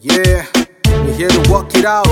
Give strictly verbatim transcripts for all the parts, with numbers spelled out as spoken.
Yeah, we're here to walk it out.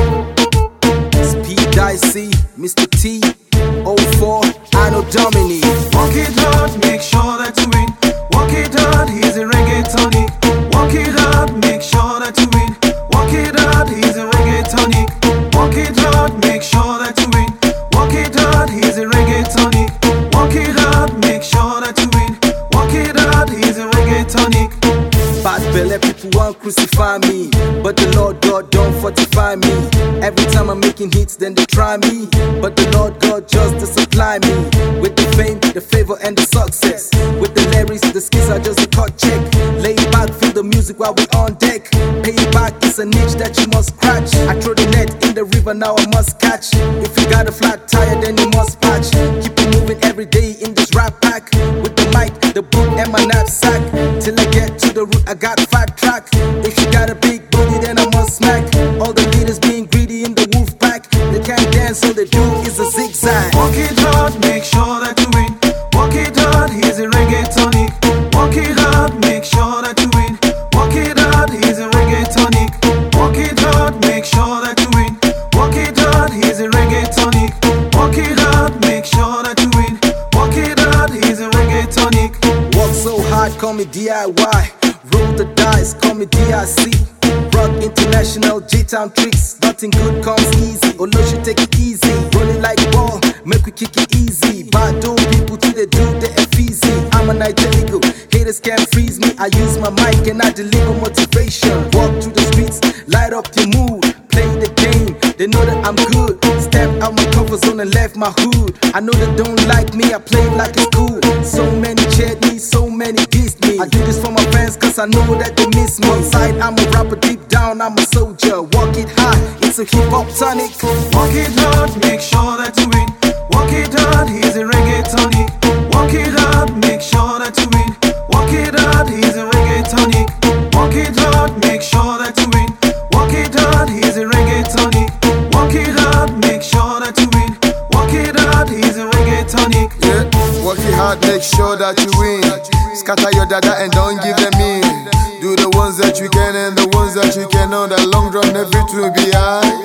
Speed Dicey, Mister T, oh four, Anno Domini. Walk it hard, make sure that you win. Walk it hard, he's a reggae tonic. Walk it hard, make sure that you win. Walk it hard, he's a reggae tonic. Walk it hard, make sure that you win. Walk it hard, he's a reggae tonic. Walk it hard, make sure that you win. Walk it hard, he's a reggae tonic. Bad belly people won't crucify me, but the Lord God don't fortify me. Every time I'm making hits, then they try me, but the Lord God just to supply me with the fame, the favor, and the success. With the lyrics, the skills are just a cut check. Lay back, feel the music while we on deck. Payback is a niche that you must scratch. I throw the net in the river, now I must catch. If you got a flat tire, then you must patch. Keep it moving every day in this rap pack. With the mic, the book, and my knapsack. Till I get to the root, I got fat track. If you got a big booty, then I must smack. All the leaders being greedy in the wolf pack. They can't dance, all they do is a zigzag. Walk it hard, make sure that you win. Walk it hard, he's a reggae tonic. Walk it hard, make sure that you win. Walk it hard, he's a reggae tonic. Walk it hard, make sure that you win. Walk it hard, he's a reggae tonic. Walk it hard, make sure that you win. Walk it hard, he's a reggae tonic. Walk so hard, call me D I Y. Roll the dice, call me D I C. Rock international, J-Town tricks. Nothing good comes easy. Olo should take it easy. Rolling like ball, make we kick it easy. Bad dope people till they do the F easy. I'm a Niger Eagle, haters can't freeze me. I use my mic and I deliver motivation. Walk through the streets, light up your mood. Play the game, they know that I'm good. Step out my comfort zone and left my hood. I know they don't like me, I play like it's cool. So many cheered me, so many dissed me. I do this for my fans cause I know that they miss me. Inside I'm a rapper, deep down I'm a soldier. Walk it hard, it's a hip hop tonic. Walk it hard, make sure that you win. Walk it hard, he's a reggae tonic. Walk it hard, make sure that you win. Walk it hard, he's a reggae tonic. Walk it hard, make sure that you win. Walk it hard, he's a reggae tonic. Walk it hard, make sure that you win. Walk it hard, he's a reggae tonic. Yeah, work it hard, make sure that you win. Scatter your dada and don't give them in. Do the ones that you can and the ones that you can. On that long run, everything will be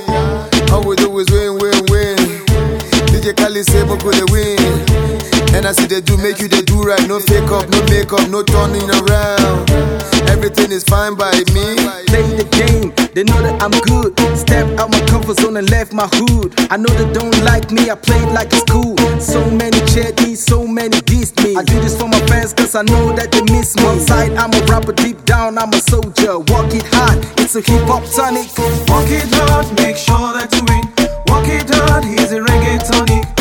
high. All we do is win, win, win. D J Khaled say, but could they win? And I see they do make you, they do right. No fake up, no makeup, no turning around. Everything is fine by me. Play the game, they know that I'm good. Step out my comfort zone and left my hood. I know they don't like me, I play like it's cool. So many cheered me, so many dissed me. I do this for my fans cause I know that they miss me. Inside I'm a rapper, deep down I'm a soldier. Walk it hard, it's a hip hop tonic. Walk it hard, make sure that you win. Walk it hard, he's a reggae tonic.